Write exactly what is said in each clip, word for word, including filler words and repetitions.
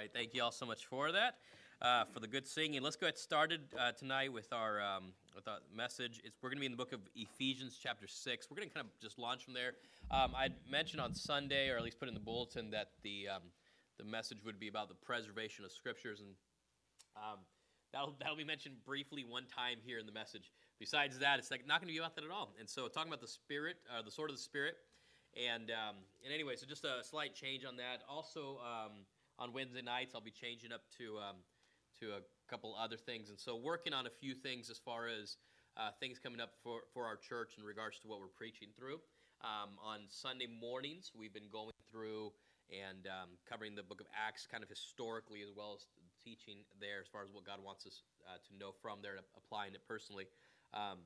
right, thank you all so much for that, uh, for the good singing. Let's get started uh, tonight with our um, with our message. It's, we're going to be in the book of Ephesians chapter six. We're going to kind of just launch from there. Um, I mentioned on Sunday, or at least put in the bulletin, that the um, the message would be about the preservation of scriptures, and um, that'll that'll be mentioned briefly one time here in the message. Besides that, it's like not going to be about that at all. And so, talking about the Spirit, uh, the sword of the Spirit. And um, and anyway, so just a slight change on that. Also, um, on Wednesday nights, I'll be changing up to um, to a couple other things. And so working on a few things as far as uh, things coming up for, for our church in regards to what we're preaching through. Um, on Sunday mornings, we've been going through and um, covering the book of Acts kind of historically, as well as teaching there as far as what God wants us uh, to know from there, and applying it personally. Um,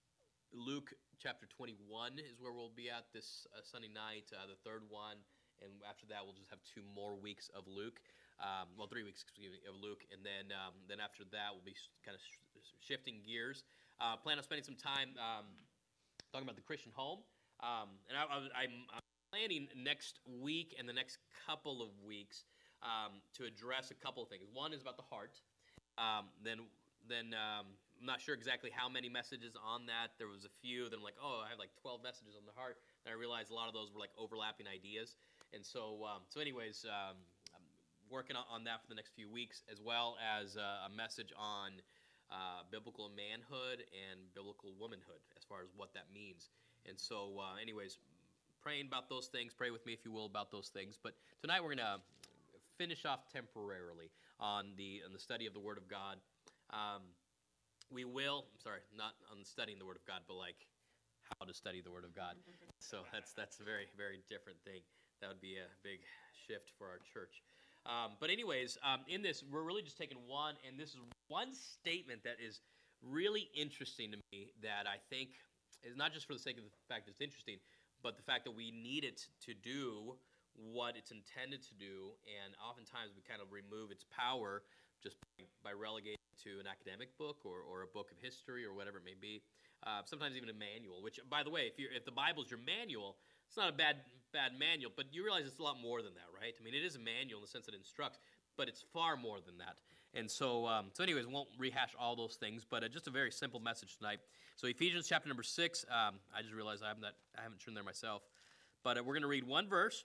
Luke chapter twenty-one is where we'll be at this uh, Sunday night, uh, the third one, and after that we'll just have two more weeks of Luke, um, well, three weeks, excuse me, of Luke, and then um, then after that we'll be kind of sh- shifting gears. Uh, plan on spending some time um, talking about the Christian home, um, and I, I, I'm, I'm planning next week and the next couple of weeks um, to address a couple of things. One is about the heart, um, then then. Um, I'm not sure exactly how many messages on that. There was a few. Then I'm like, oh, I have like twelve messages on the heart. And I realized a lot of those were like overlapping ideas. And so, um, so anyways, um, I'm working on, on that for the next few weeks, as well as uh, a message on uh, biblical manhood and biblical womanhood, as far as what that means. And so, uh, anyways, praying about those things. Pray with me, if you will, about those things. But tonight we're going to finish off temporarily on the on the study of the Word of God. Um, We will, I'm sorry, not on studying the Word of God, but like how to study the Word of God. So that's that's a very, very different thing. That would be a big shift for our church. Um, but anyways, um, in this, we're really just taking one, and this is one statement that is really interesting to me that I think is not just for the sake of the fact that it's interesting, but the fact that we need it to do what it's intended to do, and oftentimes we kind of remove its power just by, by relegating to an academic book or, or a book of history or whatever it may be. Uh, sometimes even a manual, which, by the way, if you if the Bible's your manual, it's not a bad bad manual, but you realize it's a lot more than that, right? I mean, it is a manual in the sense that it instructs, but it's far more than that. And so, um, so anyways, won't rehash all those things, but uh, just a very simple message tonight. So Ephesians chapter number six, um, I just realized I haven't, that, I haven't turned there myself, but uh, we're going to read one verse,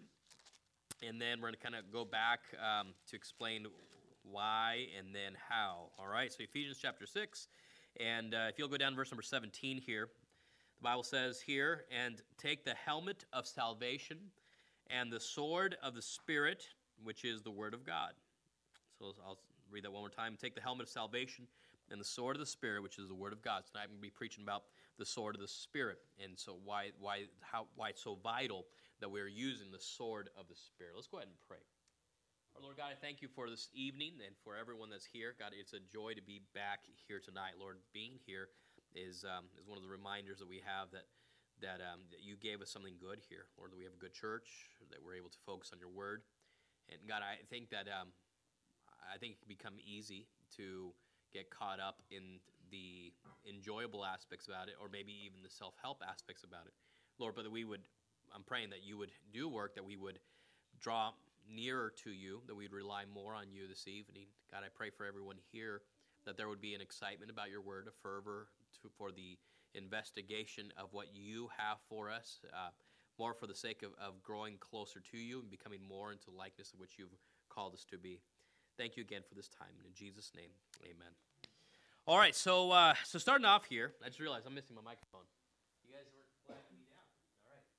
and then we're going to kind of go back um, to explain why and then how. All right, so Ephesians chapter six, and uh, if you'll go down to verse number seventeen here, the Bible says here, and take the helmet of salvation and the sword of the Spirit, which is the Word of God. So I'll read that one more time. Take the helmet of salvation and the sword of the Spirit, which is the Word of God. Tonight I'm going to be preaching about the sword of the Spirit, and so why why how why it's so vital that we're using the sword of the Spirit. Let's go ahead and pray. Our Lord God, I thank you for this evening and for everyone that's here. God, it's a joy to be back here tonight. Lord, being here is um, is one of the reminders that we have that that, um, that you gave us something good here. Lord, that we have a good church, that we're able to focus on your word. And God, I think that um, I think it can become easy to get caught up in the enjoyable aspects about it, or maybe even the self-help aspects about it. Lord, but that we would, I'm praying that you would do work, that we would draw nearer to you, that we'd rely more on you this evening. God, I pray for everyone here that there would be an excitement about your word, a fervor to, for the investigation of what you have for us, uh, more for the sake of, of growing closer to you and becoming more into likeness of which you've called us to be. Thank you again for this time. In Jesus' name, amen. All right, so uh, so starting off here, I just realized I'm missing my microphone. You guys weren't flagging me down. All right.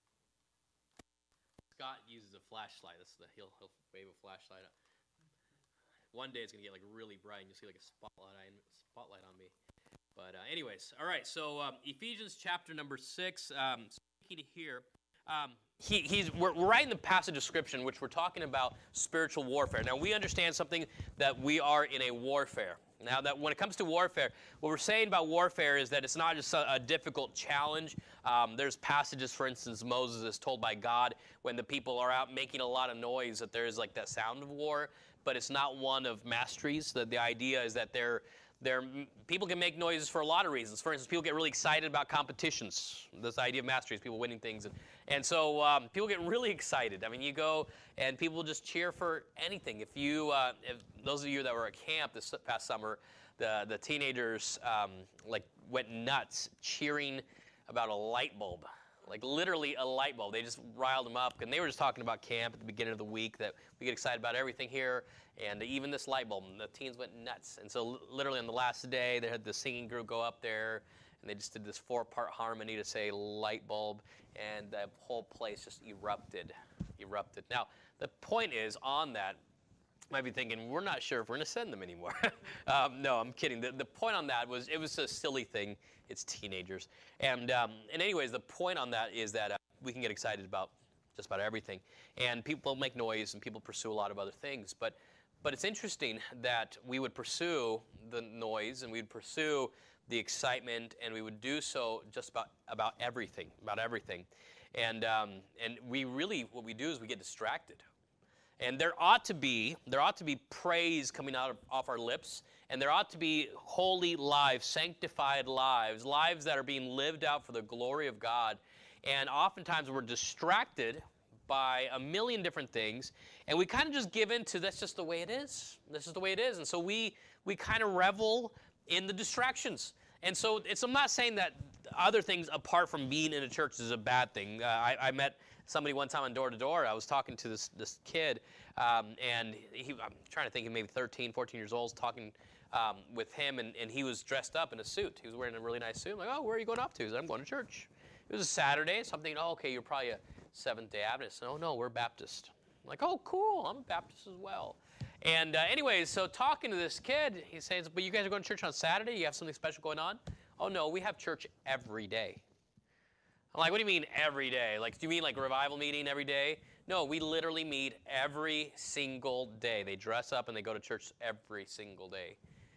Scott uses a flashlight. That's the he'll he'll wave a flashlight up. One day it's gonna get like really bright, and you'll see like a spotlight on, spotlight on me. But uh, anyways, all right. So um, Ephesians chapter number six. Um, speaking here, um, he, he's we're, we're writing the passage description, which we're talking about spiritual warfare. Now we understand something that we are in a warfare. Now that when it comes to warfare, what we're saying about warfare is that it's not just a, a difficult challenge. Um, there's passages, for instance, Moses is told by God when the people are out making a lot of noise that there is like that sound of war, but it's not one of masteries. That the idea is that they're There, people can make noises for a lot of reasons. For instance, people get really excited about competitions. This idea of mastery is people winning things. And, and so um, people get really excited. I mean, you go and people will just cheer for anything. If you, uh, if those of you that were at camp this past summer, the, the teenagers um, like went nuts cheering about a light bulb. Like literally a light bulb. They just riled them up. And they were just talking about camp at the beginning of the week, that we get excited about everything here. And even this light bulb, the teens went nuts. And so literally on the last day, they had the singing group go up there, and they just did this four-part harmony to say light bulb, and the whole place just erupted, erupted. Now, the point is, on that, you might be thinking, we're not sure if we're going to send them anymore. um, no, I'm kidding. The, the point on that was, it was a silly thing. It's teenagers. And, um, and anyways, the point on that is that uh, we can get excited about just about everything. And people make noise, and people pursue a lot of other things. But But it's interesting that we would pursue the noise and we would pursue the excitement, and we would do so just about, about everything, about everything. And, um, and we really, what we do is we get distracted. And there ought to be, there ought to be praise coming out of, off our lips, and there ought to be holy lives, sanctified lives, lives that are being lived out for the glory of God. And oftentimes we're distracted by a million different things, and we kind of just give in to that's just the way it is. This is the way it is. And so we we kind of revel in the distractions. And so it's, I'm not saying that other things apart from being in a church is a bad thing. Uh, I, I met somebody one time on Door to Door. I was talking to this this kid, um, and he, I'm trying to think, he maybe thirteen, fourteen years old, talking um, with him, and, and he was dressed up in a suit. He was wearing a really nice suit. I'm like, oh, where are you going off to? He said, I'm going to church. It was a Saturday, so I'm thinking, oh, okay, you're probably a Seventh-day Adventist. No, no, we're Baptist. I'm like, oh, cool, I'm a Baptist as well. And uh, anyways, so talking to this kid, he says, but you guys are going to church on Saturday? You have something special going on? Oh, no, we have church every day. I'm like, what do you mean every day? Like, do you mean like revival meeting every day? No, we literally meet every single day. They dress up and they go to church every single day,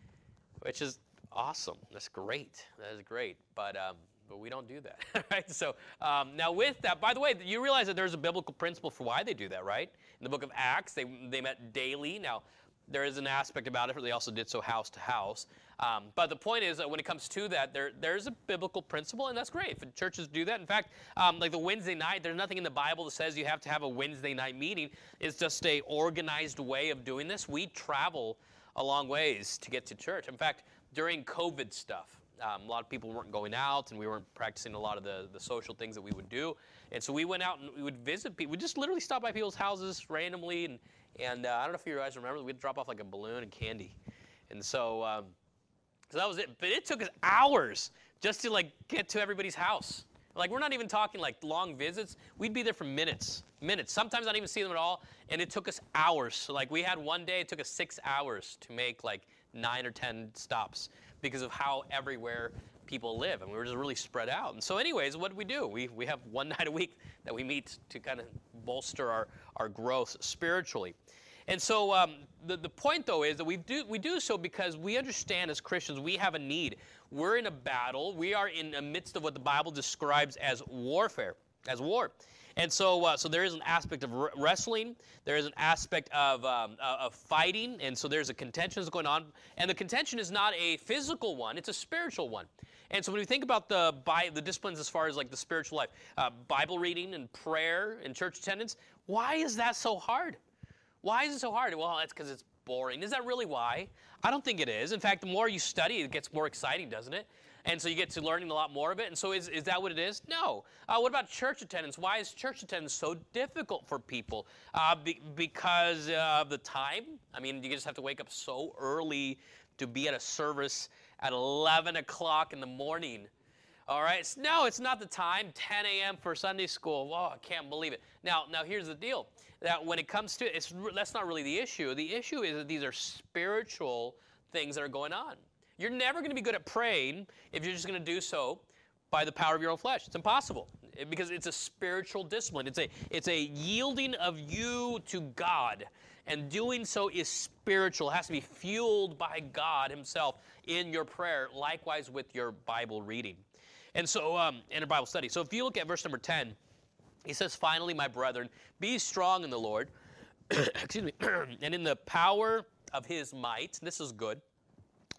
which is awesome. That's great. That is great. But um, but we don't do that, right? So um, now with that, by the way, you realize that there's a biblical principle for why they do that, right? In the book of Acts, they they met daily. Now, there is an aspect about it where they also did so house to house. Um, but the point is that when it comes to that, there there's a biblical principle, and that's great. If churches do that, in fact, um, like the Wednesday night, there's nothing in the Bible that says you have to have a Wednesday night meeting. It's just a organized way of doing this. We travel a long ways to get to church. In fact, during COVID stuff, Um, a lot of people weren't going out, and we weren't practicing a lot of the, the social things that we would do. And so we went out and we would visit people. We'd just literally stop by people's houses randomly. And, and uh, I don't know if you guys remember, we'd drop off like a balloon and candy. And so, um, so that was it. But it took us hours just to like get to everybody's house. Like, we're not even talking like long visits. We'd be there for minutes, minutes. Sometimes not even see them at all. And it took us hours. So like we had one day, it took us six hours to make like nine or ten stops, because of how everywhere people live. And we were just really spread out. And so anyways, what do we do? We, we have one night a week that we meet to kind of bolster our, our growth spiritually. And so um, the, the point, though, is that we do, we do so because we understand as Christians we have a need. We're in a battle. We are in the midst of what the Bible describes as warfare, as war. And so, uh, so there is an aspect of wrestling. There is an aspect of, um, uh, of fighting. And so there's a contention that's going on. And the contention is not a physical one. It's a spiritual one. And so when we think about the, Bi- the disciplines as far as like the spiritual life, uh, Bible reading and prayer and church attendance, why is that so hard? Why is it so hard? Well, that's because it's boring. Is that really why? I don't think it is. In fact, the more you study, it gets more exciting, doesn't it? And so you get to learning a lot more of it. And so is, is that what it is? No. Uh, what about church attendance? Why is church attendance so difficult for people? Uh, be, because of the time? I mean, you just have to wake up so early to be at a service at eleven o'clock in the morning. All right? No, it's not the time. ten a.m. for Sunday school. Whoa, I can't believe it. Now, now here's the deal. That when it comes to it, it's, that's not really the issue. The issue is that these are spiritual things that are going on. You're never going to be good at praying if you're just going to do so by the power of your own flesh. It's impossible, because it's a spiritual discipline. It's a, it's a yielding of you to God, and doing so is spiritual. It has to be fueled by God himself in your prayer, likewise with your Bible reading. And so, um, in a Bible study. So if you look at verse number ten, he says, finally, my brethren, be strong in the Lord, excuse me, and in the power of his might. This is good.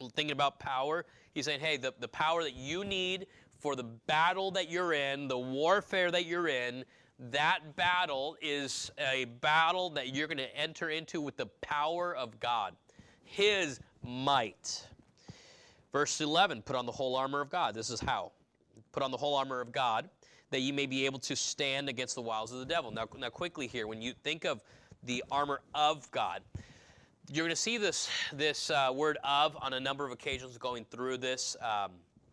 thinking about power. He's saying, hey, the, the power that you need for the battle that you're in, the warfare that you're in, that battle is a battle that you're going to enter into with the power of God, His might. Verse eleven, put on the whole armor of God. This is how. Put on the whole armor of God, that you may be able to stand against the wiles of the devil. Now, now quickly here, when you think of the armor of God, you're going to see this, this uh, word of on a number of occasions going through this, um,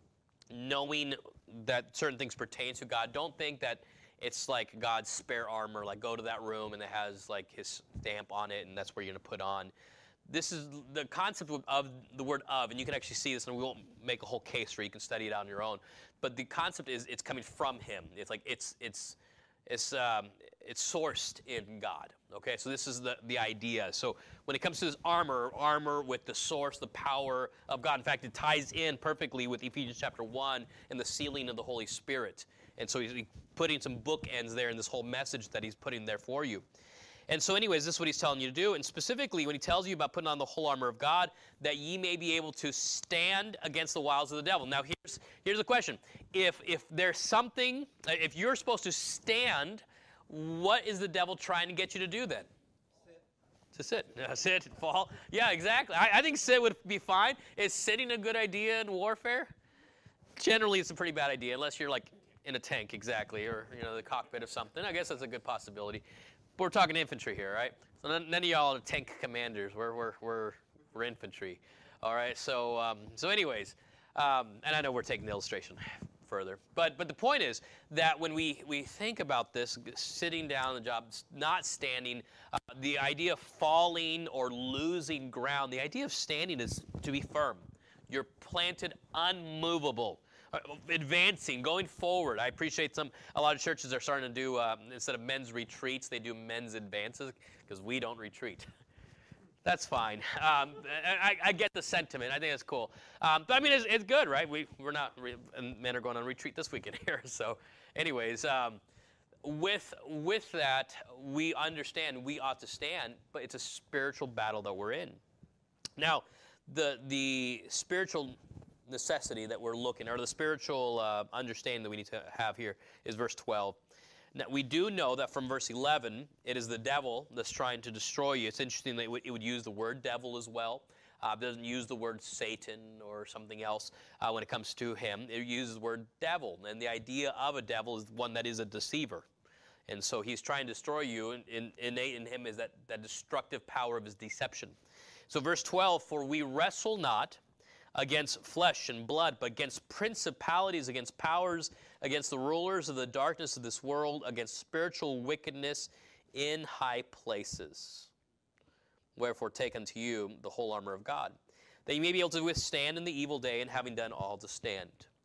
knowing that certain things pertain to God. Don't think that it's like God's spare armor, like go to that room and it has like His stamp on it and that's where you're going to put on. This is the concept of, of the word of, and you can actually see this, and we won't make a whole case for it. You can study it on your own. But the concept is it's coming from Him. It's like it's it's it's um, it's sourced in God. Okay, so this is the the idea. So when it comes to this armor, armor with the source, the power of God. In fact, it ties in perfectly with Ephesians chapter one and the sealing of the Holy Spirit. And so he's putting some bookends there in this whole message that he's putting there for you. And so anyways, this is what he's telling you to do. And specifically, when he tells you about putting on the whole armor of God, that ye may be able to stand against the wiles of the devil. Now, here's, here's the question. If, if there's something, if you're supposed to stand, what is the devil trying to get you to do then? Sit. To sit. Yeah, sit, fall. Yeah, exactly. I, I think sit would be fine. Is sitting a good idea in warfare? Generally, it's a pretty bad idea, unless you're like in a tank, exactly, or you know, the cockpit of something. I guess that's a good possibility. But we're talking infantry here, right? So none, none of y'all are tank commanders. We're we're we're we're infantry, all right. So um, so anyways, um, and I know we're taking the illustration further, but but the point is that when we we think about this, sitting down, the job, not standing, uh, the idea of falling or losing ground, the idea of standing is to be firm. You're planted, unmovable. Uh, advancing, going forward. I appreciate some, a lot of churches are starting to do, uh, instead of men's retreats, they do men's advances, because we don't retreat. That's fine. Um, I, I get the sentiment. I think it's cool. Um, but I mean, it's, it's good, right? We, we're not, re- and men are going on retreat this weekend here. So anyways, um, with, with that, we understand we ought to stand, but it's a spiritual battle that we're in. Now, the, the spiritual necessity that we're looking, or the spiritual uh, understanding that we need to have here is verse twelve. Now, we do know that from verse eleven, it is the devil that's trying to destroy you. It's interesting that it would, it would use the word devil as well. Uh, it doesn't use the word Satan or something else uh, when it comes to him. It uses the word devil, and the idea of a devil is one that is a deceiver. And so he's trying to destroy you, and in, innate in him is that, that destructive power of his deception. So verse twelve, for we wrestle not against flesh and blood, but against principalities, against powers, against the rulers of the darkness of this world, against spiritual wickedness in high places. Wherefore take unto you the whole armor of God, that you may be able to withstand in the evil day, and having done all to stand.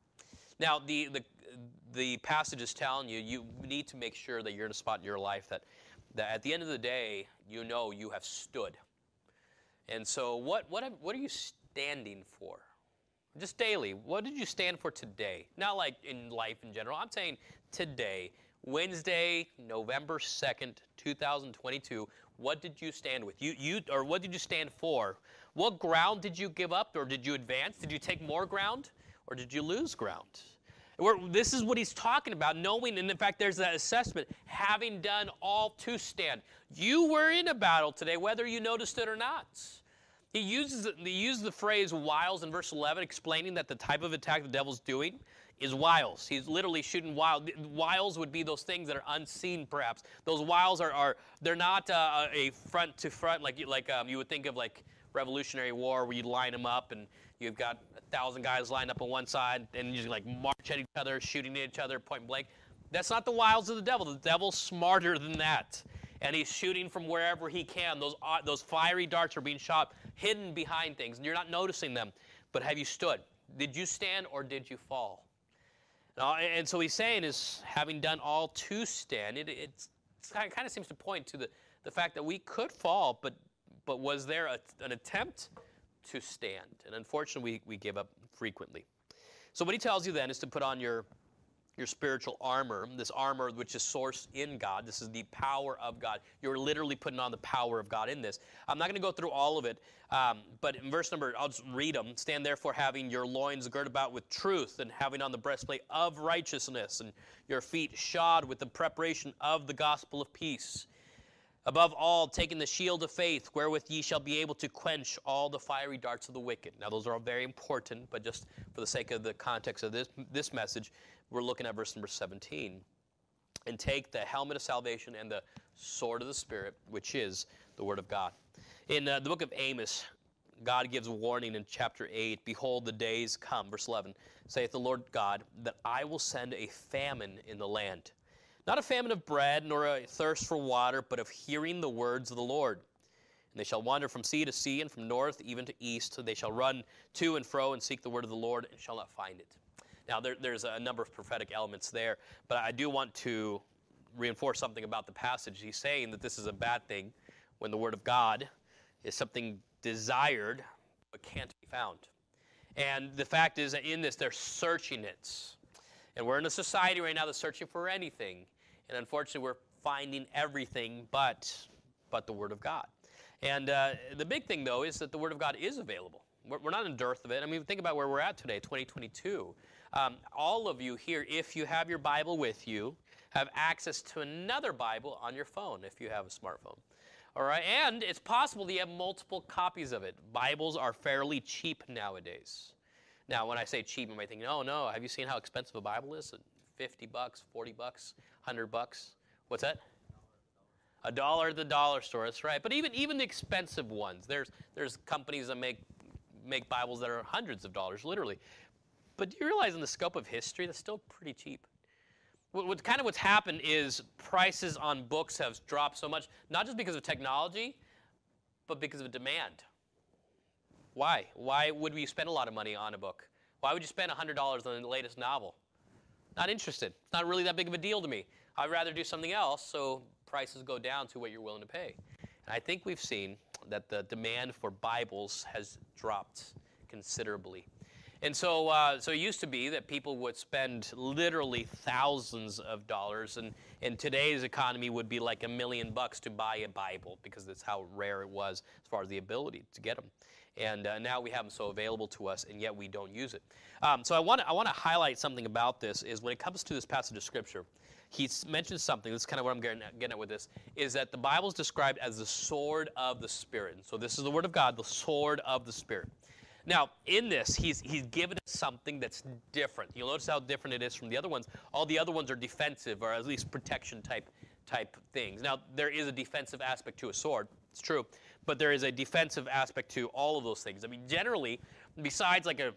Now, the, the, the passage is telling you, you need to make sure that you're in a spot in your life that, that at the end of the day, you know you have stood. And so what, what, what are you standing for? Just daily. What did you stand for today? Not like in life in general. I'm saying today, Wednesday, November second, two thousand twenty-two. What did you stand with? You, you, or what did you stand for? What ground did you give up, or did you advance? Did you take more ground, or did you lose ground? We're, this is what he's talking about, knowing, and in fact, there's that assessment, having done all to stand. You were in a battle today, whether you noticed it or not. He uses, he uses the phrase wiles in verse eleven, explaining that the type of attack the devil's doing is wiles. He's literally shooting wiles. Wiles would be those things that are unseen, perhaps. Those wiles are, are they're not uh, a front to front, like, you, like um, you would think of like Revolutionary War, where you line them up and you've got a thousand guys lined up on one side and you just like march at each other, shooting at each other point blank. That's not the wiles of the devil. The devil's smarter than that. And he's shooting from wherever he can. Those, uh, those fiery darts are being shot hidden behind things, and you're not noticing them. But have you stood? Did you stand, or did you fall? Now, and so he's saying is, having done all to stand, it, it's, it kind of seems to point to the, the fact that we could fall, but, but was there a, an attempt to stand? And unfortunately, we, we give up frequently. So what he tells you then is to put on your your spiritual armor, this armor which is sourced in God. This is the power of God. You're literally putting on the power of God in this. I'm not going to go through all of it, um, but in verse number, I'll just read them. Stand therefore having your loins girded about with truth, and having on the breastplate of righteousness, and your feet shod with the preparation of the gospel of peace. Above all, taking the shield of faith, wherewith ye shall be able to quench all the fiery darts of the wicked. Now, those are all very important, but just for the sake of the context of this, this message, we're looking at verse number seventeen. And take the helmet of salvation and the sword of the Spirit, which is the word of God. In uh, the book of Amos, God gives a warning in chapter eight. Behold, the days come, verse eleven, saith the Lord God, that I will send a famine in the land. Not a famine of bread, nor a thirst for water, but of hearing the words of the Lord. And they shall wander from sea to sea, and from north even to east. So they shall run to and fro and seek the word of the Lord, and shall not find it. Now, there, there's a number of prophetic elements there, but I do want to reinforce something about the passage. He's saying that this is a bad thing when the word of God is something desired but can't be found. And the fact is that in this, they're searching it. And we're in a society right now that's searching for anything. And unfortunately, we're finding everything but, but the word of God. And uh, the big thing, though, is that the word of God is available. We're, we're not in dearth of it. I mean, think about where we're at today, twenty twenty-two. Um, all of you here, if you have your Bible with you, have access to another Bible on your phone if you have a smartphone. All right, and it's possible that you have multiple copies of it. Bibles are fairly cheap nowadays. Now, when I say cheap, you might think, oh, no, have you seen how expensive a Bible is? fifty bucks, forty bucks, one hundred bucks. What's that? A dollar at the dollar store, that's right. But even even the expensive ones, there's there's companies that make make Bibles that are hundreds of dollars, literally. But do you realize in the scope of history, that's still pretty cheap? What, what kind of what's happened is prices on books have dropped so much, not just because of technology, but because of demand. Why? Why would we spend a lot of money on a book? Why would you spend one hundred dollars on the latest novel? Not interested. It's not really that big of a deal to me. I'd rather do something else, so prices go down to what you're willing to pay. And I think we've seen that the demand for Bibles has dropped considerably. And so, uh, so it used to be that people would spend literally thousands of dollars, and in today's economy would be like a million bucks to buy a Bible, because that's how rare it was as far as the ability to get them. And uh, now we have them so available to us, and yet we don't use it. Um, so I want to I want to highlight something about this. Is when it comes to this passage of Scripture, he mentions something. This is kind of what I'm getting at, getting at with this. Is that the Bible is described as the sword of the Spirit. And so this is the Word of God, the sword of the Spirit. Now, in this, he's he's given us something that's different. You'll notice how different it is from the other ones. All the other ones are defensive, or at least protection type type things. Now, there is a defensive aspect to a sword. It's true. But there is a defensive aspect to all of those things. I mean, generally, besides like a,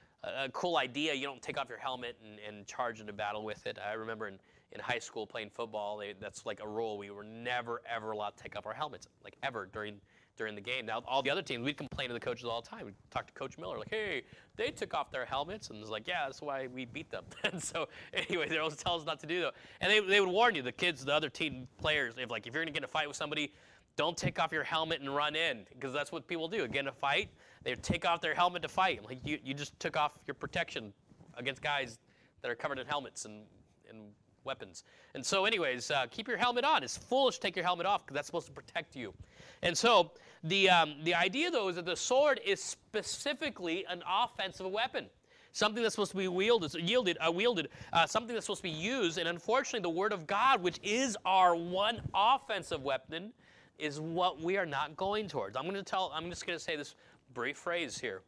a cool idea, you don't take off your helmet and, and charge into battle with it. I remember in, in high school playing football, they, that's like a rule. We were never, ever allowed to take off our helmets, like ever, during during the game. Now, all the other teams, we'd complain to the coaches all the time. We'd talk to Coach Miller, like, hey, they took off their helmets. And it's like, yeah, that's why we beat them. And so, anyway, they always tell us not to do that. And they, they would warn you, the kids, the other team players, if, like, if you're going to get in a fight with somebody, don't take off your helmet and run in, because that's what people do. Get in a fight, they take off their helmet to fight. Like, you, you just took off your protection against guys that are covered in helmets and, and weapons. And so anyways, uh, keep your helmet on. It's foolish to take your helmet off, because that's supposed to protect you. And so the, um, the idea, though, is that the sword is specifically an offensive weapon. Something that's supposed to be wielded, yielded, uh, wielded, uh, something that's supposed to be used. And unfortunately, the Word of God, which is our one offensive weapon, is what we are not going towards. I'm going to tell, I'm just going to say this brief phrase here.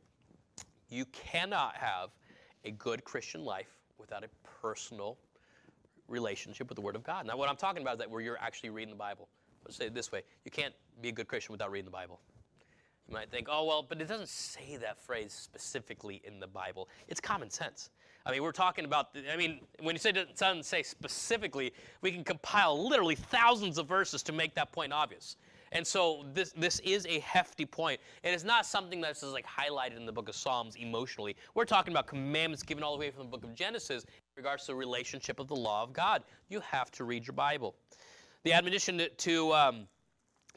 You cannot have a good Christian life without a personal relationship with the Word of God. Now, what I'm talking about is that where you're actually reading the Bible. Let's say it this way. You can't be a good Christian without reading the Bible. You might think, oh, well, but it doesn't say that phrase specifically in the Bible. It's common sense. I mean, we're talking about, I mean, when you say it doesn't say specifically, we can compile literally thousands of verses to make that point obvious. And so this this is a hefty point. And it's not something that's just like highlighted in the book of Psalms emotionally. We're talking about commandments given all the way from the book of Genesis in regards to the relationship of the law of God. You have to read your Bible. The admonition to, to, um,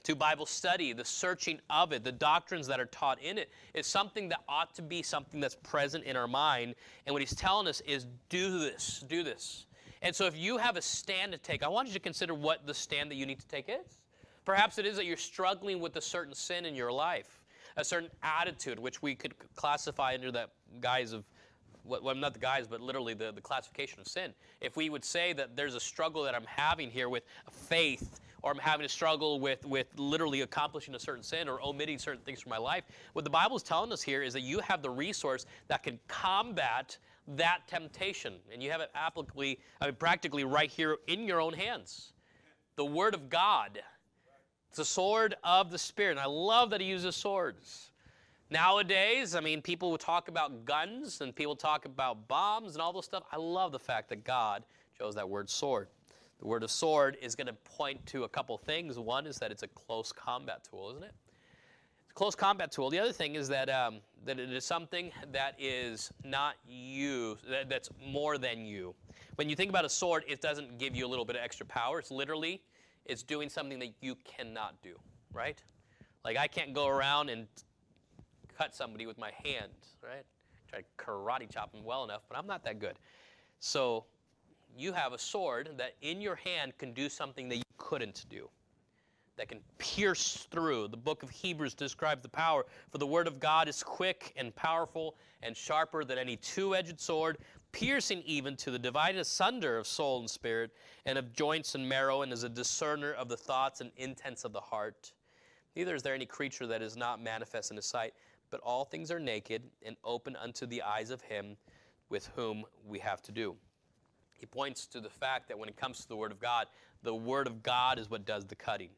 to Bible study, the searching of it, the doctrines that are taught in it, is something that ought to be something that's present in our mind. And what he's telling us is do this, do this. And so if you have a stand to take, I want you to consider what the stand that you need to take is. Perhaps it is that you're struggling with a certain sin in your life, a certain attitude, which we could classify under that guise of, well, not the guise, but literally the, the classification of sin. If we would say that there's a struggle that I'm having here with faith, or I'm having a struggle with, with literally accomplishing a certain sin or omitting certain things from my life, what the Bible is telling us here is that you have the resource that can combat that temptation. And you have it applicably, I mean, practically right here in your own hands. The Word of God. It's the sword of the Spirit. And I love that he uses swords. Nowadays, I mean, people will talk about guns and people talk about bombs and all those stuff. I love the fact that God chose that word sword. The word of sword is going to point to a couple things. One is that it's a close combat tool, isn't it? It's a close combat tool. The other thing is that um, that it is something that is not you, that, that's more than you. When you think about a sword, it doesn't give you a little bit of extra power. It's literally, it's doing something that you cannot do, right? Like I can't go around and cut somebody with my hand, right? Try to karate chop them well enough, but I'm not that good. So you have a sword that in your hand can do something that you couldn't do, that can pierce through. The book of Hebrews describes the power. For the word of God is quick and powerful and sharper than any two-edged sword, piercing even to the dividing asunder of soul and spirit and of joints and marrow, and is a discerner of the thoughts and intents of the heart. Neither is there any creature that is not manifest in his sight, but all things are naked and open unto the eyes of him with whom we have to do. He points to the fact that when it comes to the Word of God, the Word of God is what does the cutting.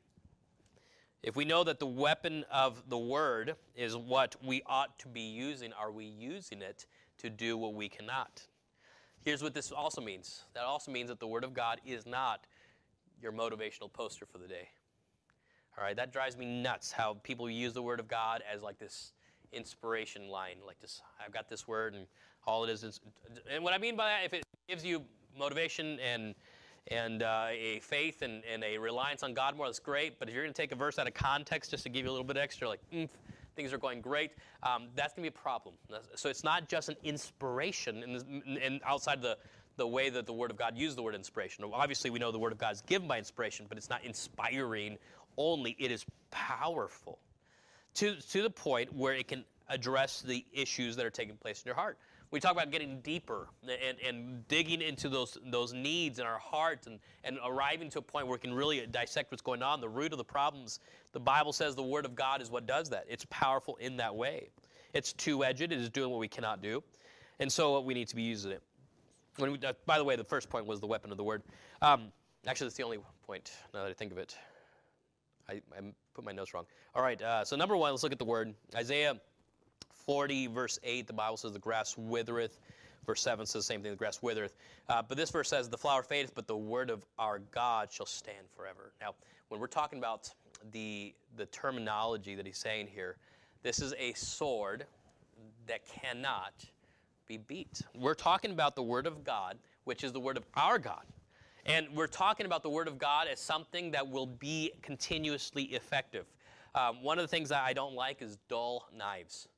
If we know that the weapon of the Word is what we ought to be using, are we using it to do what we cannot? Here's what this also means. That also means that the Word of God is not your motivational poster for the day. All right, that drives me nuts how people use the Word of God as like this inspiration line, like this, I've got this word and all it is is, and what I mean by that, if it gives you motivation and and uh, a faith and, and a reliance on God more, that's great. But if you're going to take a verse out of context just to give you a little bit extra, like, mm, things are going great, um, that's going to be a problem. So it's not just an inspiration and, and outside the, the way that the Word of God uses the word inspiration. Obviously, we know the Word of God is given by inspiration, but it's not inspiring only. It is powerful to, to the point where it can address the issues that are taking place in your heart. We talk about getting deeper and, and digging into those those needs in our hearts and, and arriving to a point where we can really dissect what's going on, the root of the problems. The Bible says the Word of God is what does that. It's powerful in that way. It's two-edged. It is doing what we cannot do. And so we need to be using it. When we, uh, by the way, the first point was the weapon of the Word. Um, actually, that's the only point, now that I think of it. I, I put my notes wrong. All right, uh, so number one, let's look at the Word. Isaiah forty, verse eight, the Bible says the grass withereth. Verse seven says the same thing, the grass withereth. Uh, but this verse says, the flower fadeth, but the word of our God shall stand forever. Now, when we're talking about the, the terminology that he's saying here, this is a sword that cannot be beat. We're talking about the word of God, which is the word of our God. And we're talking about the word of God as something that will be continuously effective. Um, one of the things that I don't like is dull knives.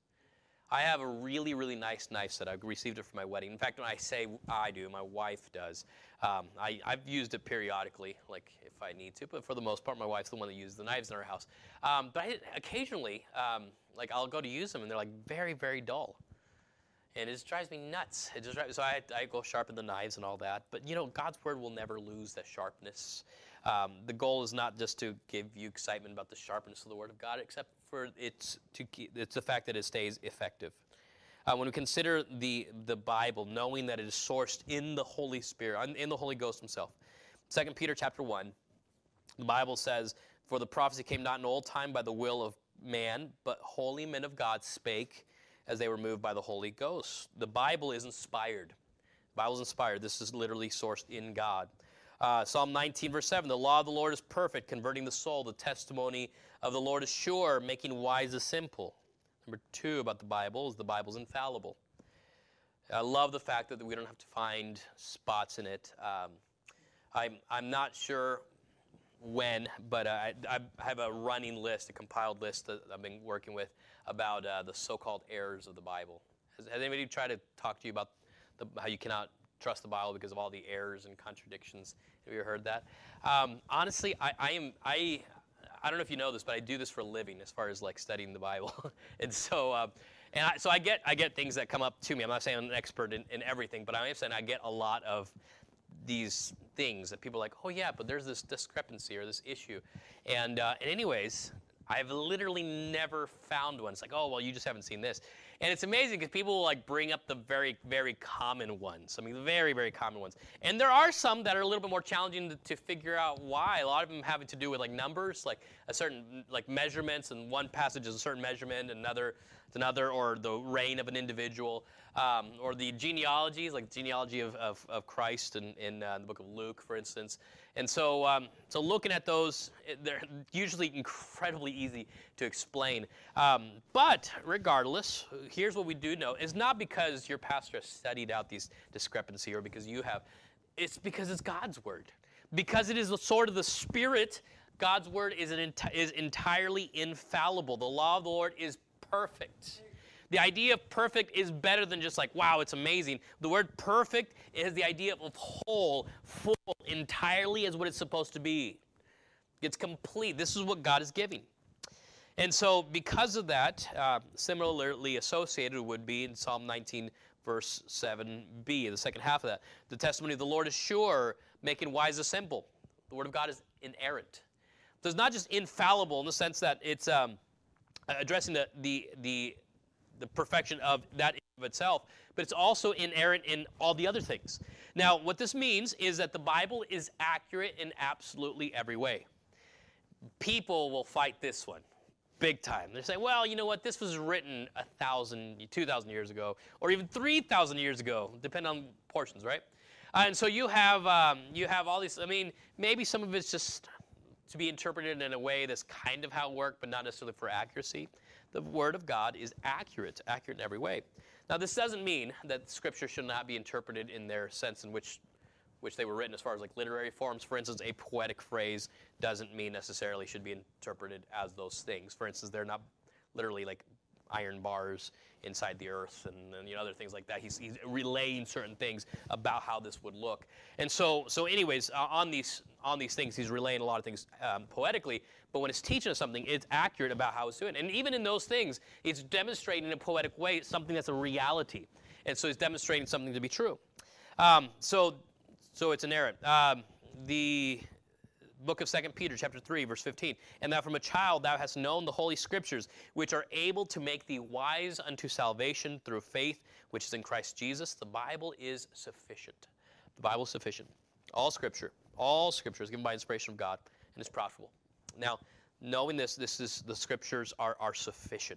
I have a really, really nice knife set. I received it for my wedding. In fact, when I say I do, my wife does. Um, I, I've used it periodically, like if I need to, but for the most part, my wife's the one that uses the knives in our house. Um, but I, occasionally, um, like I'll go to use them, and they're like very, very dull. And it just drives me nuts. It just drives, so I, I go sharpen the knives and all that. But, you know, God's Word will never lose that sharpness. Um, the goal is not just to give you excitement about the sharpness of the Word of God, except for it's to keep, it's the fact that it stays effective. Uh, when we consider the the Bible, knowing that it is sourced in the Holy Spirit, in the Holy Ghost Himself. Second Peter chapter one, the Bible says, "For the prophecy came not in old time by the will of man, but holy men of God spake as they were moved by the Holy Ghost." The Bible is inspired. The Bible is inspired. This is literally sourced in God. Uh, Psalm nineteen, verse seven, "The law of the Lord is perfect, converting the soul. The testimony of the Lord is sure, making wise the simple." Number two about the Bible is the Bible's infallible. I love the fact that we don't have to find spots in it. Um, I'm, I'm not sure when, but uh, I, I have a running list, a compiled list that I've been working with about uh, the so-called errors of the Bible. Has, has anybody tried to talk to you about the, how you cannot trust the Bible because of all the errors and contradictions? Have you ever heard that? Um, honestly, I, I am I I don't know if you know this, but I do this for a living as far as like studying the Bible, and so uh, and I, so I get I get things that come up to me. I'm not saying I'm an expert in, in everything, but I am saying I get a lot of these things that people are like, oh yeah, but there's this discrepancy or this issue, and uh, and anyways, I've literally never found one. It's like, oh well, you just haven't seen this. And it's amazing because people will like bring up the very, very common ones. I mean, the very, very common ones. And there are some that are a little bit more challenging to, to figure out why. A lot of them having to do with like numbers, like a certain like measurements, and one passage is a certain measurement, another is another, or the reign of an individual, um, or the genealogies, like genealogy of, of, of Christ in, in uh, the book of Luke, for instance. And so, um, so looking at those, they're usually incredibly easy to explain. Um, but regardless, here's what we do know. It's not because your pastor has studied out these discrepancies or because you have. It's because it's God's word. Because it is the sword of the Spirit, God's word is, an enti- is entirely infallible. The law of the Lord is perfect. The idea of perfect is better than just like, wow, it's amazing. The word perfect is the idea of whole, full, entirely is what it's supposed to be. It's complete. This is what God is giving. And so because of that, uh, similarly associated would be in Psalm nineteen, verse seven b, the second half of that. The testimony of the Lord is sure, making wise the simple. The word of God is inerrant. So it's not just infallible in the sense that it's um, addressing the, the, the the perfection of that of itself, but it's also inerrant in all the other things. Now, what this means is that the Bible is accurate in absolutely every way. People will fight this one big time. They say, well, you know what, this was written a thousand, two thousand years ago, or even three thousand years ago, depending on portions, right? Uh, and so you have, um, you have all these, I mean, maybe some of it's just to be interpreted in a way that's kind of how it worked, but not necessarily for accuracy. The Word of God is accurate, accurate in every way. Now, this doesn't mean that Scripture should not be interpreted in their sense in which, which they were written as far as like literary forms. For instance, a poetic phrase doesn't mean necessarily should be interpreted as those things. For instance, they're not literally like iron bars inside the earth and, and you know, other things like that. He's, he's relaying certain things about how this would look. And so, so anyways, uh, on these on these things, he's relaying a lot of things um, poetically. But when it's teaching us something, it's accurate about how it's doing. And even in those things, it's demonstrating in a poetic way something that's a reality. And so it's demonstrating something to be true. Um, so, so it's inerrant. Um, the book of Second Peter, chapter three, verse fifteen. And that from a child thou hast known the holy scriptures, which are able to make thee wise unto salvation through faith, which is in Christ Jesus. The Bible is sufficient. The Bible is sufficient. All scripture, all scripture is given by inspiration of God and is profitable. Now, knowing this, this is the scriptures are, are sufficient.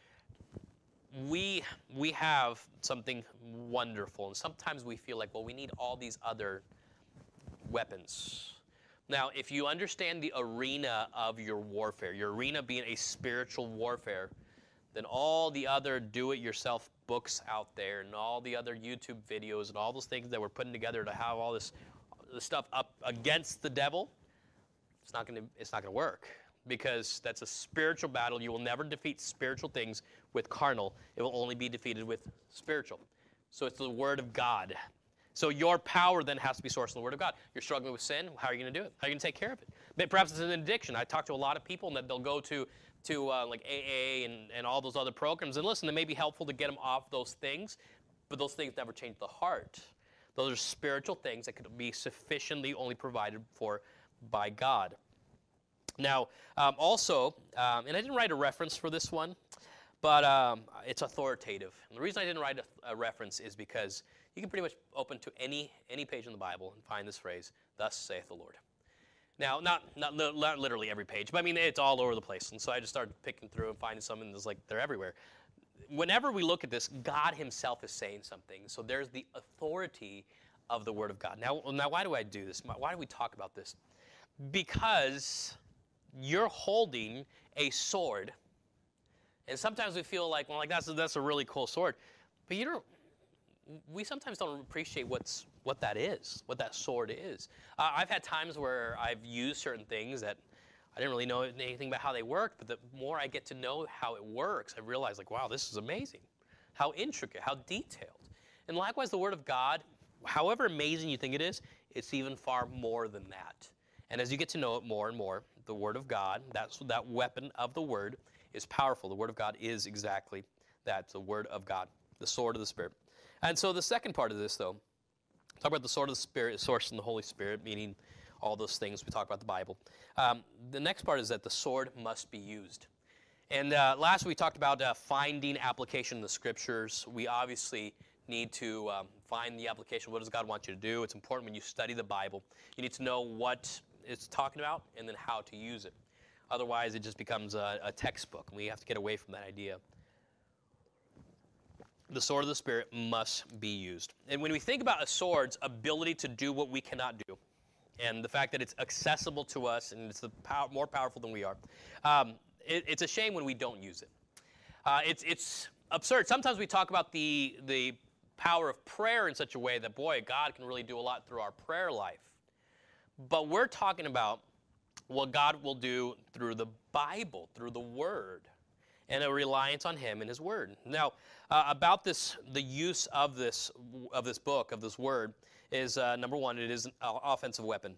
We, we have something wonderful, and sometimes we feel like, well, we need all these other weapons. Now, if you understand the arena of your warfare, your arena being a spiritual warfare, then all the other do-it-yourself books out there and all the other YouTube videos and all those things that we're putting together to have all this, this stuff up against the devil, it's not going to it's not going to work, because that's a spiritual battle. You will never defeat spiritual things with carnal. It will only be defeated with spiritual. So it's the Word of God. So your power then has to be sourced in the Word of God. You're struggling with sin. How are you going to do it? How are you going to take care of it? But perhaps it's an addiction. I talk to a lot of people, and that they'll go to to uh, like A A and, and all those other programs. And listen, it may be helpful to get them off those things, but those things never change the heart. Those are spiritual things that could be sufficiently only provided for by God. Now, um, also, um, and I didn't write a reference for this one, but um, it's authoritative. And the reason I didn't write a, a reference is because you can pretty much open to any any page in the Bible and find this phrase, "Thus saith the Lord." Now, not, not not literally every page, but I mean, it's all over the place. And so I just started picking through and finding some, and it's like they're everywhere. Whenever we look at this, God himself is saying something. So there's the authority of the Word of God. Now, now why do I do this? Why do we talk about this? Because you're holding a sword, and sometimes we feel like, well, like that's a, that's a really cool sword, but you don't. we sometimes don't appreciate what's what that is, what that sword is. Uh, I've had times where I've used certain things that I didn't really know anything about how they worked, but the more I get to know how it works, I realize, like, wow, this is amazing. How intricate, how detailed. And likewise, the Word of God, however amazing you think it is, it's even far more than that. And as you get to know it more and more, the Word of God, that's that weapon of the Word, is powerful. The Word of God is exactly that, the Word of God, the sword of the Spirit. And so the second part of this, though, talk about the sword of the Spirit, sourced in the Holy Spirit, meaning all those things. We talk about the Bible. Um, the next part is that the sword must be used. And uh, last we talked about uh, finding application in the Scriptures. We obviously need to um, find the application. What does God want you to do? It's important when you study the Bible. You need to know what it's talking about and then how to use it. Otherwise, it just becomes a, a textbook. We have to get away from that idea. The sword of the Spirit must be used. And when we think about a sword's ability to do what we cannot do, and the fact that it's accessible to us and it's the pow- more powerful than we are, um, it, it's a shame when we don't use it. Uh, it's, it's absurd. Sometimes we talk about the, the power of prayer in such a way that, boy, God can really do a lot through our prayer life. But we're talking about what God will do through the Bible, through the Word, and a reliance on Him and His Word. Now, uh, about this, the use of this of this book, of this Word, is uh, number one, it is an offensive weapon.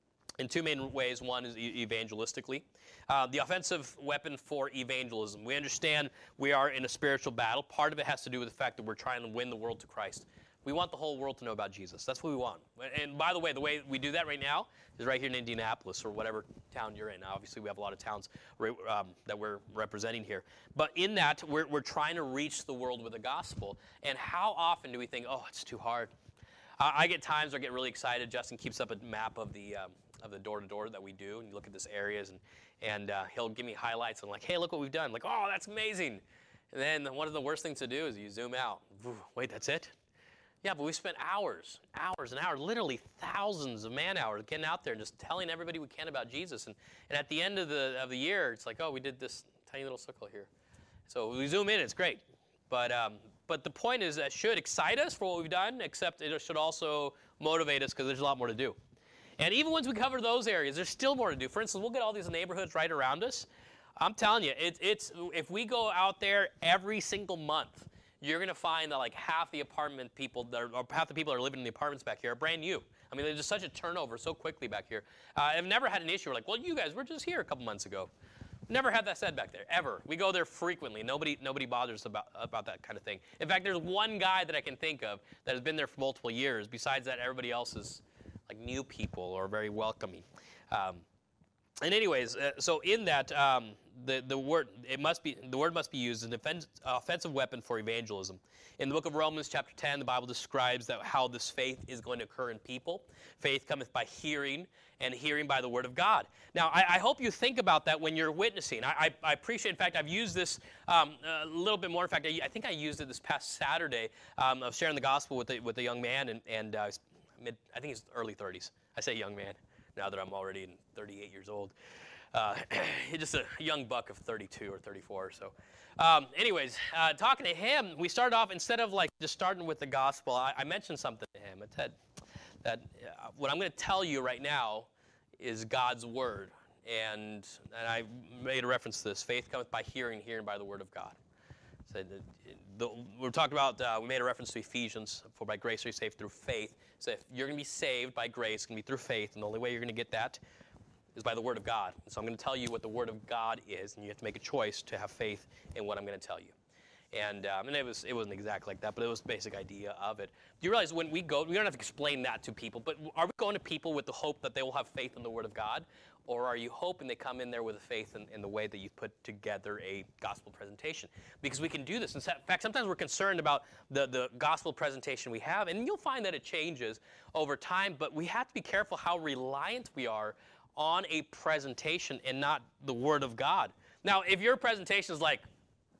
In two main ways. One is e- evangelistically. Uh, the offensive weapon for evangelism. We understand we are in a spiritual battle. Part of it has to do with the fact that we're trying to win the world to Christ. We want the whole world to know about Jesus. That's what we want. And by the way, the way we do that right now is right here in Indianapolis or whatever town you're in. Now, obviously, we have a lot of towns um, that we're representing here. But in that, we're, we're trying to reach the world with the gospel. And how often do we think, oh, it's too hard? Uh, I get times where I get really excited. Justin keeps up a map of the um, of the door-to-door that we do. And you look at this areas, and, and uh, he'll give me highlights. And I'm like, hey, look what we've done. I'm like, oh, that's amazing. And then one of the worst things to do is you zoom out. Wait, that's it? Yeah, but we spent hours, hours and hours, literally thousands of man-hours getting out there and just telling everybody we can about Jesus. And, and at the end of the of the year, it's like, oh, we did this tiny little circle here. So we zoom in, it's great. But um, but the point is that should excite us for what we've done, except it should also motivate us because there's a lot more to do. And even once we cover those areas, there's still more to do. For instance, we'll get all these neighborhoods right around us. I'm telling you, it, it's if we go out there every single month, you're going to find that like half the apartment people, that are, or half the people that are living in the apartments back here are brand new. I mean, there's just such a turnover so quickly back here. Uh, I've never had an issue. We're like, well, you guys were just here a couple months ago. Never had that said back there, ever. We go there frequently. Nobody nobody bothers about, about that kind of thing. In fact, there's one guy that I can think of that has been there for multiple years. Besides that, everybody else is like new people or very welcoming. Um, and anyways, uh, so in that, um, the the word it must be the word must be used as an offense, offensive weapon for evangelism. In the book of Romans, chapter ten, the Bible describes that how this faith is going to occur in people. Faith cometh by hearing, and hearing by the word of God. Now, I, I hope you think about that when you're witnessing. I, I, I appreciate, in fact, I've used this um, a little bit more. In fact, I, I think I used it this past Saturday um, of sharing the gospel with a, with a young man, and, and uh, mid, I think he's early thirties. I say young man now that I'm already thirty-eight years old. Uh, he's just a young buck of thirty-two or thirty-four or so. Um, anyways, uh, talking to him, we started off, instead of like just starting with the gospel, I, I mentioned something to him. I said that uh, what I'm going to tell you right now is God's word. And, and I made a reference to this. Faith cometh by hearing, hearing by the word of God. So the, the, we're talking about, uh, we made a reference to Ephesians, for by grace are you saved through faith. So if you're going to be saved by grace, it's going to be through faith, and the only way you're going to get that is by the word of God. And so I'm going to tell you what the word of God is, and you have to make a choice to have faith in what I'm going to tell you. And, um, and it, was, it wasn't exactly like that, but it was the basic idea of it. Do you realize when we go, we don't have to explain that to people, but are we going to people with the hope that they will have faith in the word of God? Or are you hoping they come in there with a faith in, in the way that you put together a gospel presentation? Because we can do this. In fact, sometimes we're concerned about the, the gospel presentation we have, and you'll find that it changes over time, but we have to be careful how reliant we are on a presentation and not the word of God. Now, if your presentation is like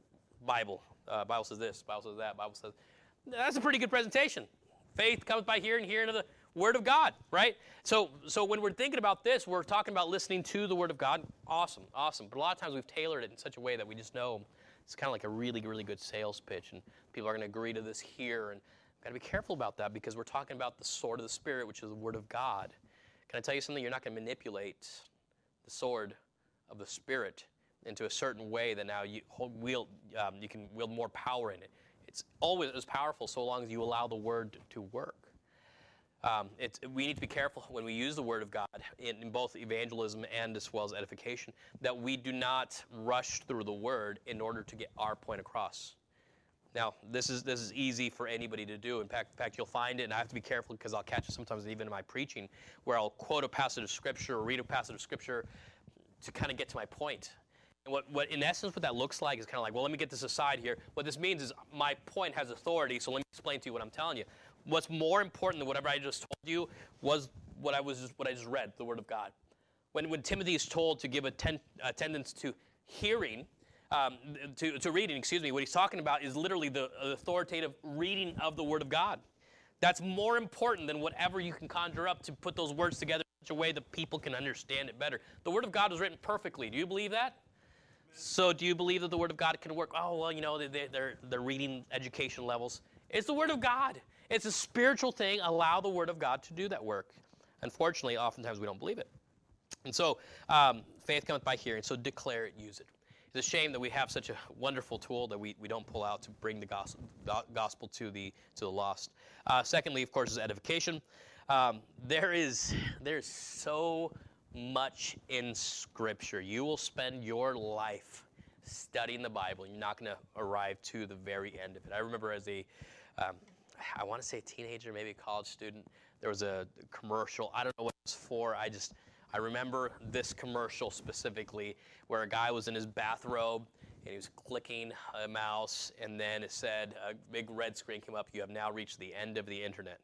Bible, uh, Bible says this, Bible says that, Bible says, that's a pretty good presentation. Faith comes by hearing, hearing of the word of God, right? So, so when we're thinking about this, we're talking about listening to the word of God. Awesome, awesome. But a lot of times we've tailored it in such a way that we just know it's kind of like a really, really good sales pitch, and people are going to agree to this here. And Got to be careful about that because we're talking about the sword of the Spirit, which is the Word of God. Can I tell you something? You're not going to manipulate the sword of the Spirit into a certain way that now you hold, wield, um, you can wield more power in it. It's always as powerful so long as you allow the Word to work. Um, it's, we need to be careful when we use the Word of God in, in both evangelism and as well as edification, that we do not rush through the Word in order to get our point across. Now, this is this is easy for anybody to do. In fact, in fact, you'll find it, and I have to be careful because I'll catch it sometimes even in my preaching, where I'll quote a passage of Scripture or read a passage of Scripture to kind of get to my point. And what, what in essence what that looks like is kind of like, well, let me get this aside here. What this means is my point has authority, so let me explain to you what I'm telling you. What's more important than whatever I just told you was what I was what I just read, the Word of God. When when Timothy is told to give atten- attendance to hearing, um, to to reading, excuse me, what he's talking about is literally the authoritative reading of the Word of God. That's more important than whatever you can conjure up to put those words together in such a way that people can understand it better. The Word of God was written perfectly. Do you believe that? So do you believe that the Word of God can work? Oh, well, you know, they, they're, they're reading education levels. It's the Word of God. It's a spiritual thing. Allow the Word of God to do that work. Unfortunately, oftentimes we don't believe it. And so um, faith cometh by hearing, so declare it, use it. It's a shame that we have such a wonderful tool that we, we don't pull out to bring the gospel, gospel to the to the lost. Uh, secondly, of course, is edification. Um, there is there's so much in Scripture. You will spend your life studying the Bible. You're not going to arrive to the very end of it. I remember as a, um, I want to say a teenager, maybe a college student, there was a commercial. I don't know what it was for. I just, I remember this commercial specifically where a guy was in his bathrobe and he was clicking a mouse, and then it said, a big red screen came up, you have now reached the end of the internet.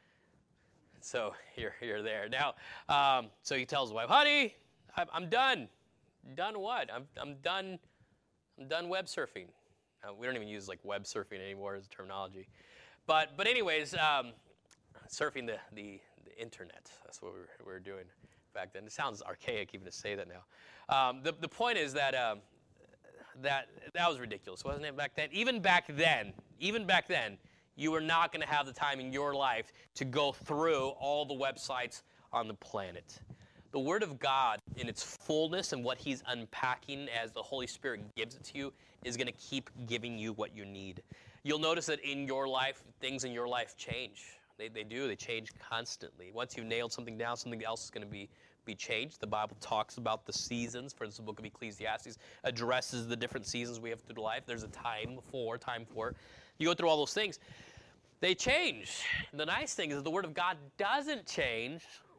So you're, you're there. Now, um, so he tells his wife, honey, I'm, I'm done. Done what? I'm, I'm done I'm done web surfing. Uh, we don't even use like web surfing anymore as a terminology. But but anyways, um, surfing the, the, the internet. That's what we were, we were doing back then. It sounds archaic even to say that now. Um, the, the point is that, um, that that was ridiculous, wasn't it, back then? Even back then, even back then, you were not going to have the time in your life to go through all the websites on the planet. The Word of God in its fullness and what He's unpacking as the Holy Spirit gives it to you is going to keep giving you what you need. You'll notice that in your life, things in your life change. They, they do. They change constantly. Once you've nailed something down, something else is going to be, be changed. The Bible talks about the seasons. For instance, the book of Ecclesiastes addresses the different seasons we have through life. There's a time for, time for. You go through all those things. They change. The nice thing is that the Word of God doesn't change,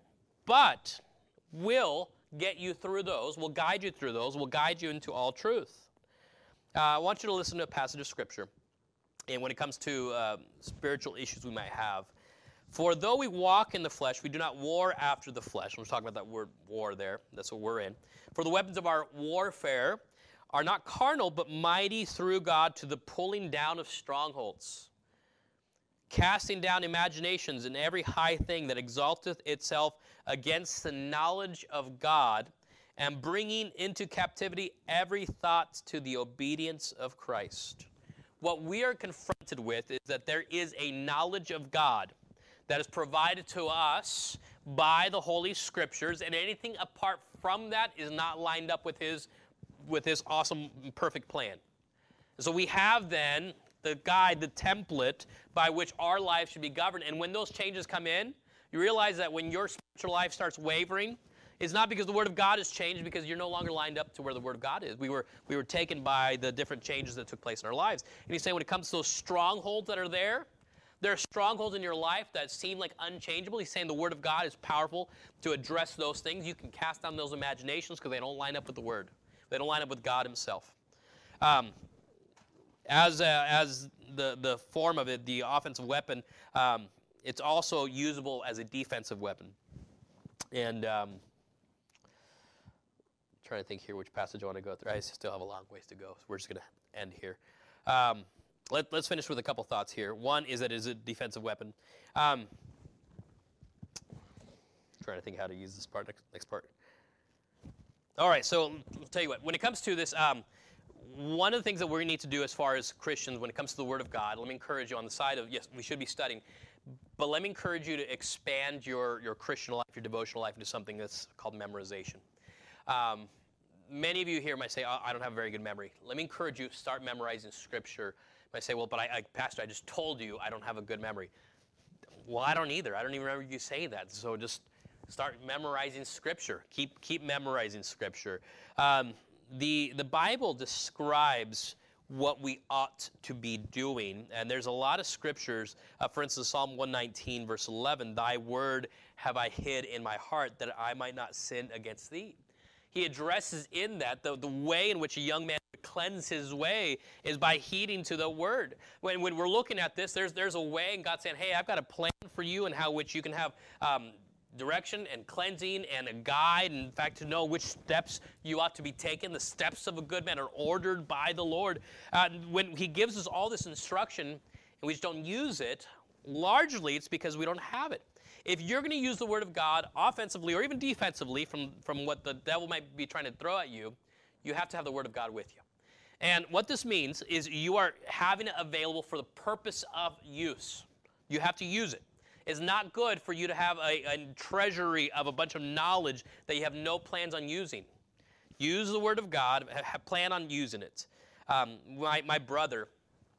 but will get you through those, will guide you through those, will guide you into all truth. Uh, I want you to listen to a passage of Scripture. And when it comes to uh, spiritual issues we might have, for though we walk in the flesh, we do not war after the flesh. We're talking about that word war there. That's what we're in. For the weapons of our warfare are not carnal, but mighty through God to the pulling down of strongholds, casting down imaginations and every high thing that exalteth itself against the knowledge of God, and bringing into captivity every thought to the obedience of Christ. What we are confronted with is that there is a knowledge of God that is provided to us by the Holy Scriptures, and anything apart from that is not lined up with His, with His awesome, perfect plan. So we have then the guide, the template by which our life should be governed. And when those changes come in, you realize that when your spiritual life starts wavering, it's not because the Word of God has changed, because you're no longer lined up to where the Word of God is. We were, we were taken by the different changes that took place in our lives. And he's saying when it comes to those strongholds that are there, there are strongholds in your life that seem like unchangeable. He's saying the Word of God is powerful to address those things. You can cast down those imaginations because they don't line up with the Word. They don't line up with God Himself. Um, As uh, as the, the form of it, the offensive weapon, um, it's also usable as a defensive weapon. And um, I'm trying to think here which passage I want to go through. I still have a long ways to go, so we're just going to end here. Um, let, let's finish with a couple thoughts here. One is that it is a defensive weapon. Um, trying to think how to use this part, next, next part. All right, so I'll tell you what. When it comes to this, um, one of the things that we need to do as far as Christians when it comes to the Word of God, let me encourage you on the side of, yes, we should be studying, but let me encourage you to expand your, your Christian life, your devotional life into something that's called memorization. Um, many of you here might say, oh, I don't have a very good memory. Let me encourage you, start memorizing Scripture. You might say, well, but I, I, Pastor, I just told you I don't have a good memory. Well, I don't either. I don't even remember you saying that. So just start memorizing Scripture. Keep, keep memorizing Scripture. Um, the, the Bible describes what we ought to be doing. And there's a lot of scriptures. Uh, for instance, Psalm one nineteen, verse eleven, thy word have I hid in my heart that I might not sin against thee. He addresses in that the, the way in which a young man would cleanse his way is by heeding to the word. When, when we're looking at this, there's, there's a way, and God's saying, hey, I've got a plan for you and how which you can have um, direction and cleansing and a guide, and in fact to know which steps you ought to be taking. The steps of a good man are ordered by the Lord. Uh, when he gives us all this instruction and we just don't use it, largely it's because we don't have it. If you're going to use the Word of God offensively or even defensively from, from what the devil might be trying to throw at you, you have to have the Word of God with you. And what this means is you are having it available for the purpose of use. You have to use it. It's not good for you to have a, a treasury of a bunch of knowledge that you have no plans on using. Use the Word of God. Ha, plan on using it. Um, my, my brother,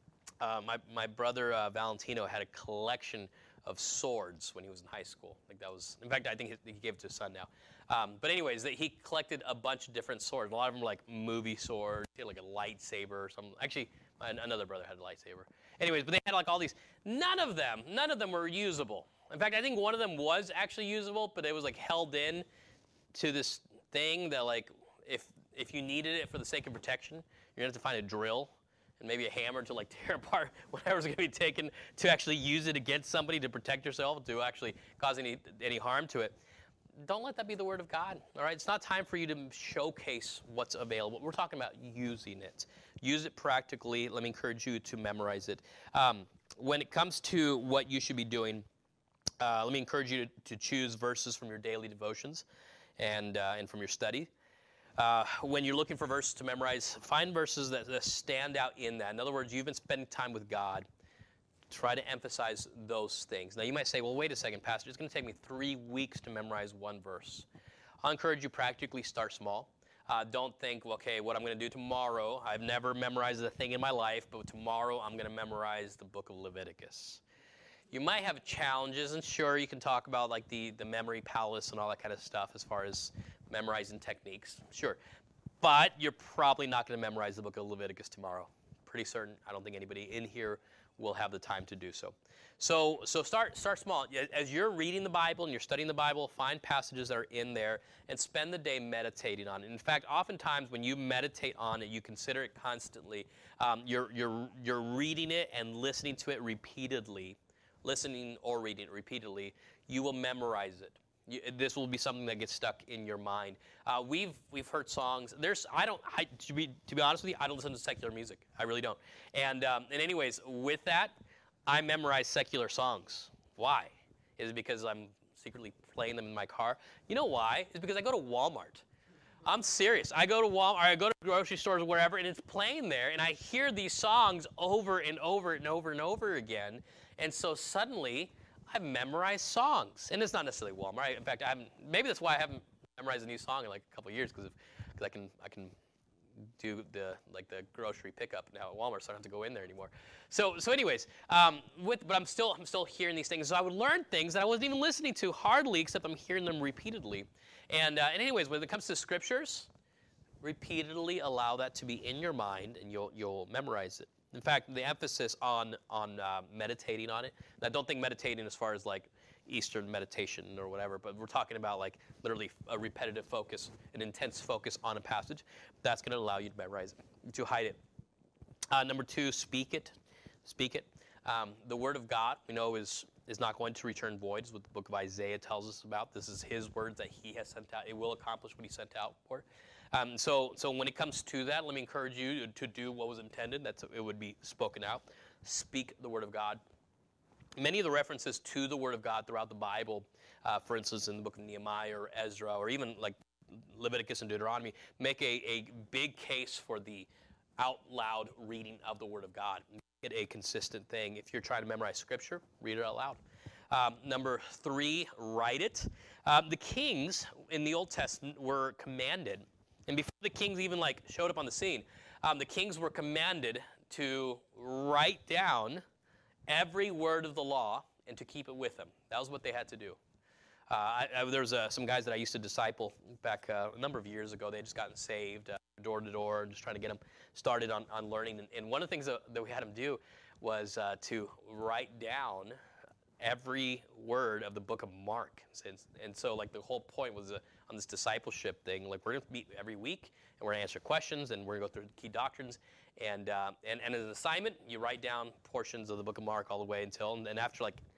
uh, my, my brother uh, Valentino had a collection of swords when he was in high school. Like that was, in fact, I think he, he gave it to his son now. Um, but anyways, he collected a bunch of different swords. A lot of them were like movie swords. He had like a lightsaber or something. Actually, another brother had a lightsaber. Anyways, but they had like all these. None of them, none of them were usable. In fact, I think one of them was actually usable, but it was like held in to this thing that like if if you needed it for the sake of protection, you're gonna have to find a drill and maybe a hammer to like tear apart whatever's going to be taken to actually use it against somebody to protect yourself, to actually cause any any harm to it. Don't let that be the Word of God, all right? It's not time for you to showcase what's available. We're talking about using it. Use it practically. Let me encourage you to memorize it. Um, when it comes to what you should be doing, uh, let me encourage you to, to choose verses from your daily devotions and, uh, and from your study. Uh, when you're looking for verses to memorize, find verses that, that stand out in that. In other words, you've been spending time with God. Try to emphasize those things. Now, you might say, well, wait a second, Pastor. It's going to take me three weeks to memorize one verse. I'll encourage you practically start small. Uh, don't think, well, okay, what I'm going to do tomorrow, I've never memorized a thing in my life, but tomorrow I'm going to memorize the book of Leviticus. You might have challenges, and sure, you can talk about like the, the memory palace and all that kind of stuff as far as memorizing techniques, sure. But you're probably not going to memorize the book of Leviticus tomorrow. Pretty certain. I don't think anybody in here will have the time to do so. So, so start, start small. As you're reading the Bible and you're studying the Bible, find passages that are in there and spend the day meditating on it. In fact, oftentimes when you meditate on it, you consider it constantly. Um, you're, you're, you're reading it and listening to it repeatedly, listening or reading it repeatedly, you will memorize it. You, this will be something that gets stuck in your mind. Uh, we've we've heard songs. There's I don't I, to be to be honest with you, I don't listen to secular music. I really don't. And um, and anyways, with that, I memorize secular songs. Why? Is it because I'm secretly playing them in my car? You know why? It's because I go to Walmart. I'm serious. I go to Walmart, or I go to grocery stores or wherever, and it's playing there, and I hear these songs over and over and over and over again, and so suddenly I've memorized songs, and it's not necessarily Walmart. In fact, I haven't, maybe that's why I haven't memorized a new song in like a couple of years, because because I can I can do the like the grocery pickup now at Walmart, so I don't have to go in there anymore. So so anyways, um, with but I'm still I'm still hearing these things. So I would learn things that I wasn't even listening to hardly, except I'm hearing them repeatedly. And uh, and anyways, when it comes to scriptures, repeatedly allow that to be in your mind, and you'll you'll memorize it. In fact, the emphasis on on uh, meditating on it. And I don't think meditating as far as like Eastern meditation or whatever, but we're talking about like literally a repetitive focus, an intense focus on a passage. That's going to allow you to memorize it, to hide it. Uh, number two, speak it. Speak it. Um, the Word of God, we know, is is not going to return void, is what the book of Isaiah tells us about. This is His words that He has sent out. It will accomplish what He sent out for. Um, so, so when it comes to that, let me encourage you to, to do what was intended. That's it would be spoken out. Speak the Word of God. Many of the references to the Word of God throughout the Bible, uh, for instance, in the book of Nehemiah or Ezra, or even like Leviticus and Deuteronomy, make a, a big case for the out loud reading of the Word of God. Get a consistent thing. If you're trying to memorize Scripture, read it out loud. Um, number three, write it. Um, the kings in the Old Testament were commanded, and before the kings even like showed up on the scene, um, the kings were commanded to write down every word of the law and to keep it with them. That was what they had to do. Uh, I, I, there was uh, some guys that I used to disciple back uh, a number of years ago. They had just gotten saved, uh, door to door, just trying to get them started on, on learning. And, and one of the things that, that we had them do was uh, to write down every word of the book of Mark. And, and so like the whole point was uh, on this discipleship thing, like we're going to meet every week, and we're going to answer questions, and we're going to go through key doctrines. And, uh, and, and as an assignment, you write down portions of the book of Mark all the way until, and, and after like,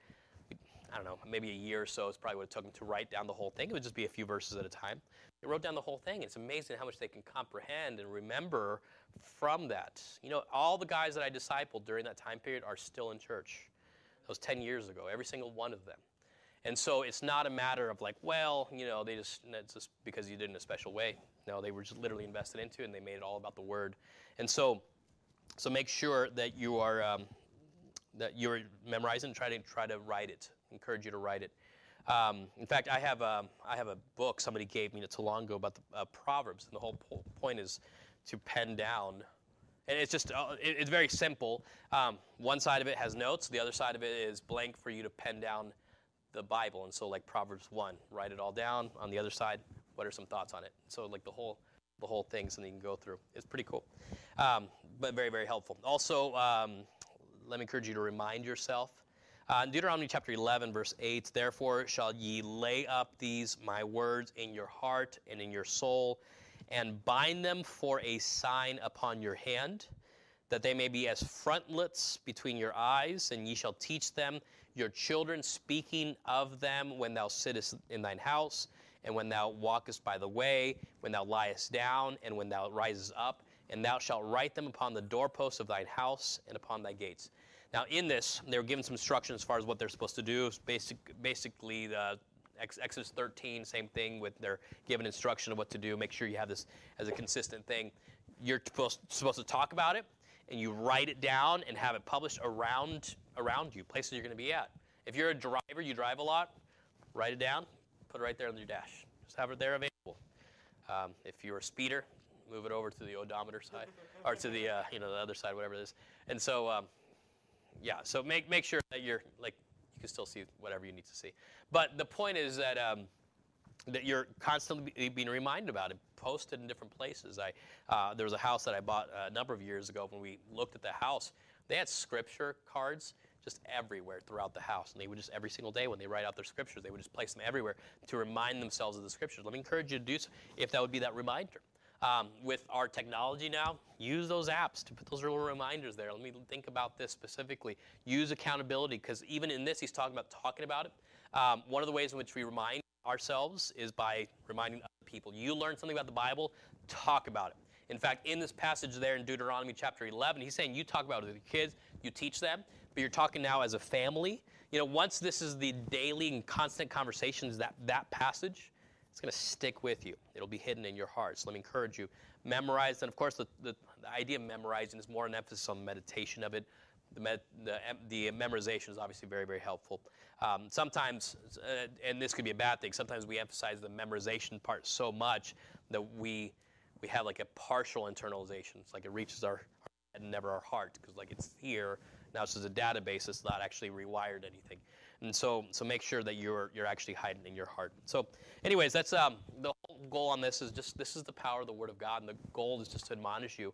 I don't know, maybe a year or so is probably what it took them to write down the whole thing. It would just be a few verses at a time. They wrote down the whole thing. It's amazing how much they can comprehend and remember from that. You know, all the guys that I discipled during that time period are still in church. That was ten years ago, every single one of them. And so it's not a matter of like, well, you know, they just, it's just because you did it in a special way. No, they were just literally invested into it, and they made it all about the Word. And so, so make sure that you are, um, that you're memorizing, try to, try to write it. Encourage you to write it. Um, in fact, I have a, I have a book somebody gave me not too long ago about the uh, Proverbs, and the whole po- point is to pen down. And it's just, uh, it, it's very simple. Um, one side of it has notes. The other side of it is blank for you to pen down the Bible. And so like Proverbs one, write it all down. On the other side, what are some thoughts on it? So like the whole the whole thing, something you can go through. It's pretty cool, um, but very, very helpful. Also, um, let me encourage you to remind yourself. Uh, in Deuteronomy chapter eleven, verse eight, therefore shall ye lay up these my words in your heart and in your soul, and bind them for a sign upon your hand, that they may be as frontlets between your eyes, and ye shall teach them your children, speaking of them when thou sittest in thine house, and when thou walkest by the way, when thou liest down, and when thou risest up, and thou shalt write them upon the doorposts of thine house and upon thy gates. Now, in this, they were given some instructions as far as what they're supposed to do. It's basic, basically, the Exodus thirteen, same thing with their given instruction of what to do. Make sure you have this as a consistent thing. You're supposed, supposed to talk about it, and you write it down and have it published around around you, places you're going to be at. If you're a driver, you drive a lot, write it down, put it right there on your dash. Just have it there available. Um, if you're a speeder, move it over to the odometer side, or to the uh, you know the other side, whatever it is. And so. Um, Yeah, so make make sure that you're, like, you can still see whatever you need to see. But the point is that um, that you're constantly be, being reminded about it, posted in different places. I uh, There was a house that I bought a number of years ago. When we looked at the house, they had scripture cards just everywhere throughout the house. And they would just, every single day when they write out their scriptures, they would just place them everywhere to remind themselves of the scriptures. Let me encourage you to do so, if that would be that reminder. Um, with our technology now, use those apps to put those little reminders there. Let me think about this specifically. Use accountability, because even in this, he's talking about talking about it. Um, one of the ways in which we remind ourselves is by reminding other people. You learn something about the Bible, talk about it. In fact, in this passage there in Deuteronomy chapter eleven, he's saying you talk about it with your kids, you teach them, but you're talking now as a family. You know, once this is the daily and constant conversations, that, that passage, it's going to stick with you. It'll be hidden in your heart. So let me encourage you. Memorize. And, of course, the, the, the idea of memorizing is more an emphasis on the meditation of it. The, med, the, the memorization is obviously very, very helpful. Um, sometimes, uh, and this could be a bad thing, sometimes we emphasize the memorization part so much that we we have like a partial internalization. It's like it reaches our, our head and never our heart, because like it's here. Now it's just a database. It's not actually rewired anything. And so, so make sure that you're you're actually hiding in your heart. So, anyways, that's um, the whole goal on this is just this is the power of the Word of God, and the goal is just to admonish you.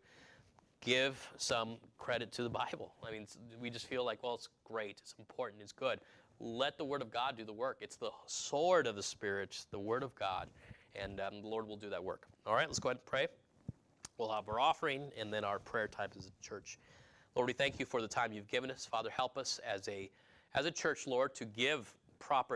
Give some credit to the Bible. I mean, we just feel like, well, it's great, it's important, it's good. Let the Word of God do the work. It's the sword of the Spirit, the Word of God, and um, the Lord will do that work. All right, let's go ahead and pray. We'll have our offering and then our prayer time as a church. Lord, we thank you for the time you've given us. Father, help us as a as a church, Lord, to give proper